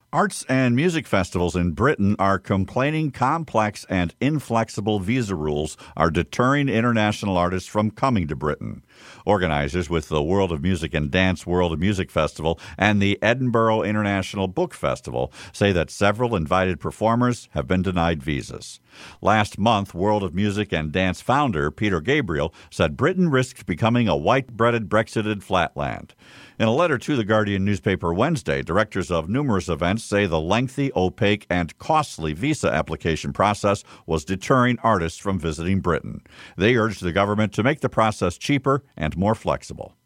Arts and music festivals in Britain are complaining complex and inflexible visa rules are deterring international artists from coming to Britain. Organizers with the World of Music and Dance World of Music Festival and the Edinburgh International Book Festival say that several invited performers have been denied visas. Last month, World of Music and Dance founder Peter Gabriel said Britain risks becoming a white-breaded Brexited flatland. In a letter to the Guardian newspaper Wednesday, directors of numerous events say the lengthy, opaque, and costly visa application process was deterring artists from visiting Britain. They urged the government to make the process cheaper and more flexible.